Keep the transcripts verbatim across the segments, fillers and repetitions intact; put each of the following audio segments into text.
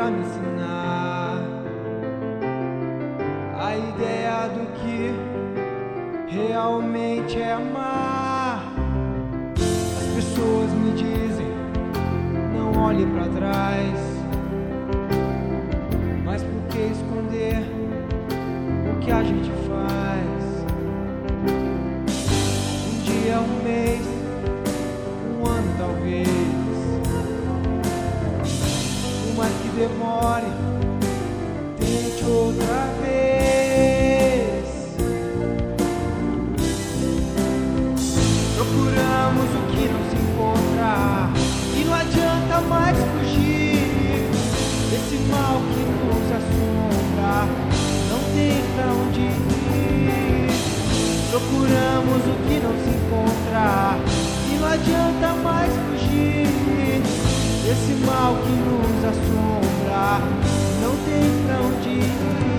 pra me ensinar a ideia do que realmente é amar. As pessoas me dizem, não olhe pra trás, mas por que esconder o que a gente faz? Um dia, um mês, um ano talvez, por mais que demore, tente outra vez. Procuramos o que não se encontra e não adianta mais fugir desse mal que nos assombra, não tem pra onde ir. Procuramos o que não se encontra e não adianta mais fugir desse mal que nos assombra, não tem pra onde ir.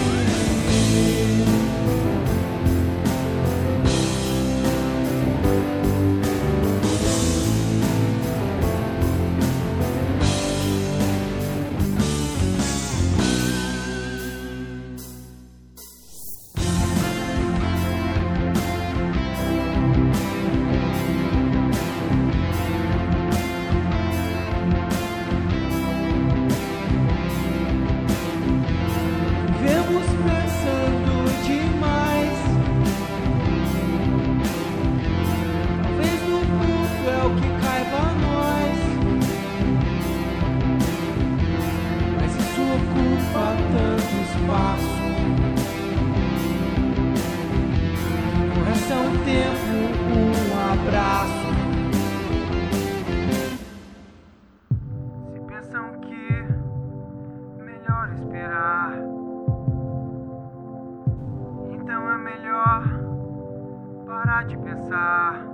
Então é melhor parar de pensar,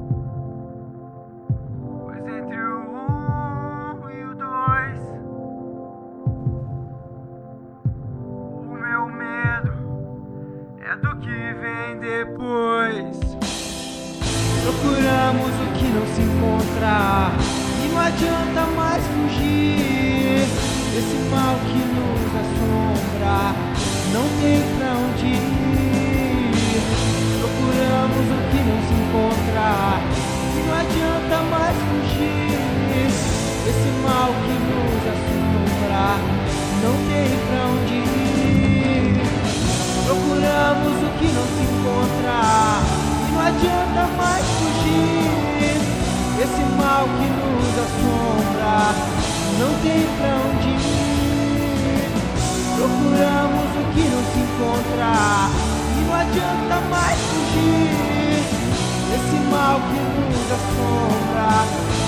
pois entre o um e o dois, o meu medo é do que vem depois. Procuramos o que não se encontra e não adianta mais fugir desse mal que nos assombra, não tem pra onde ir. Procuramos o que não se encontra e não adianta mais fugir desse mal que nos assombra, não tem pra onde ir. Procuramos o que não se encontra e não adianta mais fugir desse mal que nos assombra, não tem pra onde ir. Procuramos o que não se encontra e não adianta mais fugir desse mal que nos assombra,